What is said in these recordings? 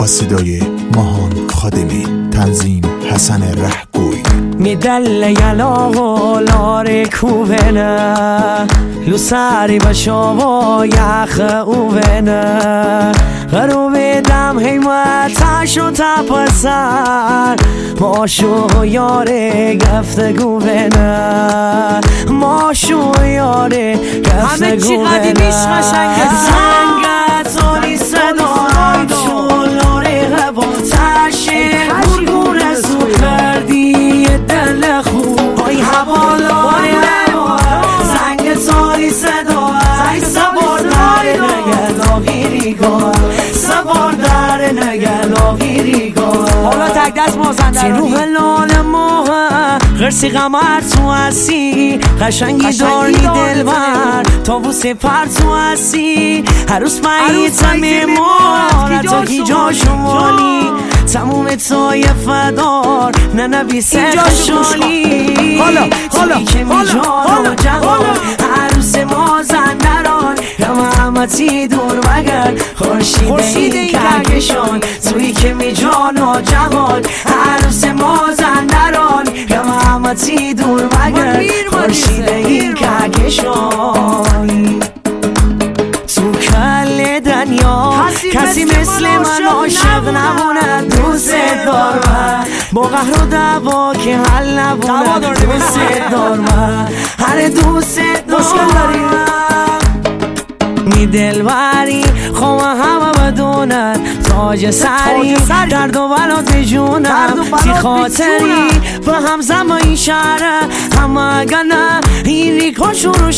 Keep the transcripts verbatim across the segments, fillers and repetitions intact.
صدای ماهان خادمی، تنظیم حسن رهگوی. میدل یلاغو لاره کوبنه لوساری بشاوا یخ اوبنه غروب دم حیمتش و تپسر ماشو یاره گفتگو بنه ماشو یاره گفتگو بنه زنگت سالی صدای شلاره هواتشه گرگون سو کردی دل خوب آی حوالای زنگ سالی صدای سوار در نگه لاغیریگاه سوار در نگه لاغیریگاه حالا تک دست مازندرانی روح لال ماه غرسی قمر تو هستی قشنگی داری دلبر تابوس پر تو هستی عروس مهیتم امارت و جا شمالی تموم تای فدار نه نبیسه خشالی حالا حالا که می جان و جهان عروس مازندران رحمتی دور بگر خورشید این کهکشان توی که می جان و جهان عروس مازندران رحمتی دور بگر خورشید این کهکشان تو کل دنیا کسی مثل من عاشق نمونه دوست دار من با قهر و دعوا که حل نبونه دوست دار من هر دوست دار می دلبری خواه همه بدونن تاج سری درد و بلات بجونم تی خاطری به هم زم این شهره همه گنه این ریکا شروع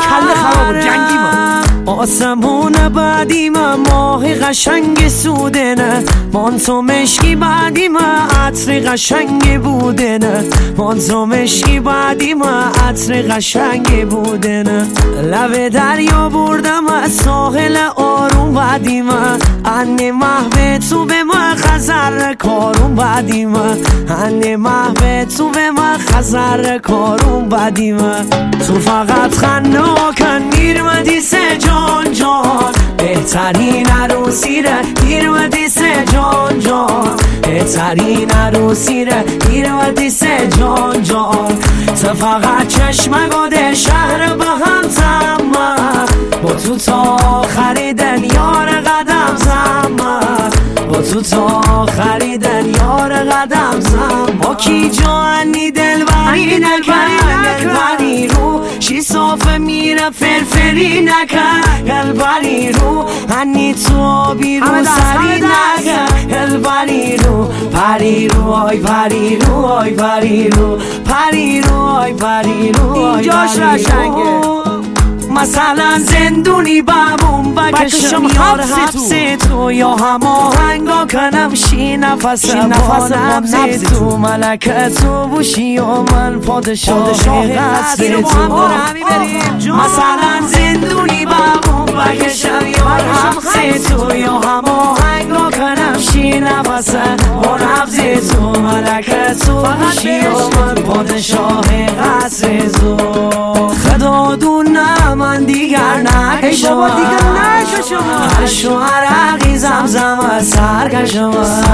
شهره آسمون بعدی من ماه قشنگ سوده نه من تو مشکی بعدی من عطر قشنگ بوده نه من تو مشکی بعدی من عطر قشنگ بوده نه لب دریا بردم از ساحل آروم بعدی من انه محو تو به من خزر کارون بعدی من انه محو تو به من خزر کارون بعدی من تو فقط خناکن میرمدی سه جان جان بهترین عروسی ره میرمدی سه جان جان بهترین عروسی ره میرمدی سه جان جان تو فقط چشم گاده شهر با هم تمام با تو تا خریدن یار قدم زمان با تو تا خریدن یار قدم زمان با کی جانی دلبری نکن دلبری رو شی صافه میره فرفری نکن دلبری رو هنی تو آبی رو سری نکن دلبری رو پری رو آی پری رو آی پری رو پری رو آی پری رو اینجاش رشنگه مثلا زندونی بابون بکشم یار حبس تو یا هماهنگا کنم شی نفس با نبز تو ملکه تو بوشی و من پادشاه قصر تو مثلا زندونی بابون بکشم یار حبس تو یا هماهنگا کنم شی نفس با نبز تو ملکه تو بوشی و من پادشاه قصر تو خدا دونه من دیگر نکشم هر شوهر عقی زمزم سر کشم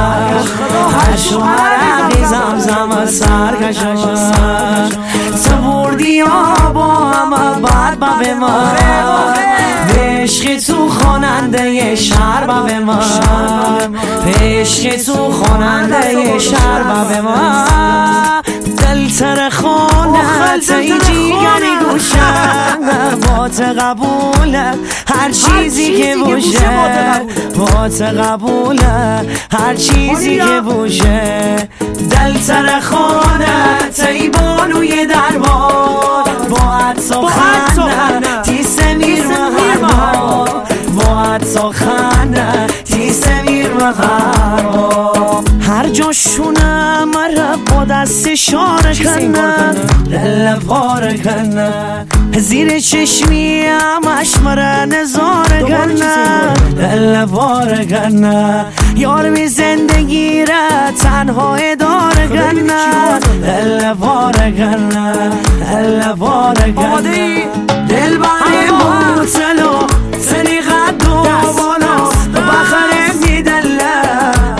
هر شوهر عقی زمزم سر کشم تو بردی ها با همه بعد با به من به عشق تو خواننده شهر با به من به عشق تو خواننده شهر با به من دل تر خانت ای جیگری گوشم با قبوله هر چیزی که باشه با قبوله هر چیزی که باشه دل تر خانت ای بانوی دربار با عطا خانه تیسه میر و هر بار با عطا خانه تیسه میر و هر بار هر جاشونه مرا با دست شاره کنه دل پاره کنه زیر چشمی همش مرا نظاره کنه دل پاره کنه یار می زندگی را تنها اداره کنه دل پاره کنه دل پاره کنه دل باره موتلو سنی قد و بالا بخره می دله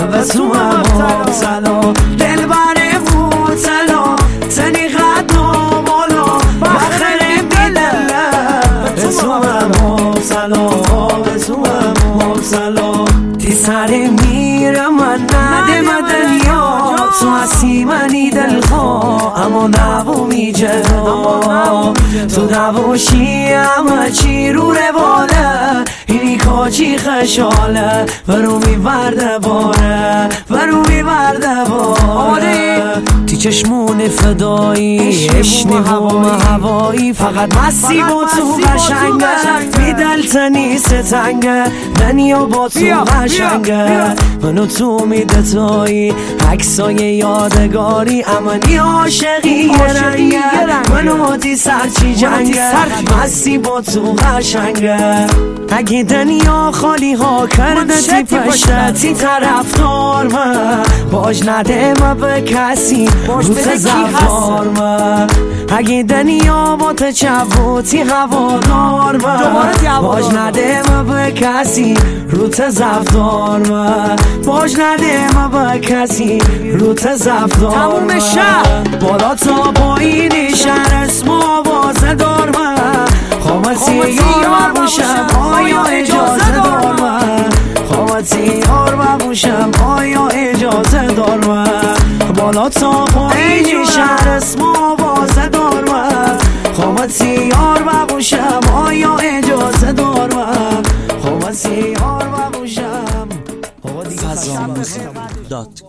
سر میره من نده مدنیا تو هستی منی دلخواه اما نبو میجه تو نباشی همه چی رو رواله اینی کاچی خشاله برو میبرده باره برو میبرده باره تی چشمون فدایی اشنی و هوایی فقط مستی با تو قشنگه میدلتنی ستنگه دنیا با تو قشنگه منو تو میدتایی عکسای یادگاری امنی عاشقی یه رنگه منو تی سرچی جنگه مستی با تو قشنگه اگه دنیا خالی ها کرده تی پشتی طرفدار من باج نده ما به کسی رو تزفار من اگه دنیا با تچبوتی هوادار من باج نده ما به کسی رو تزفدار من باج نده ما به کسی رو تزفدار تموم شهر بالا تا پایینی شهر اسم آوازه دار من خامتی یار باشم آیا اجازه دار من خامتی یار باشم آیا اجازه دار من بالا تا پایینی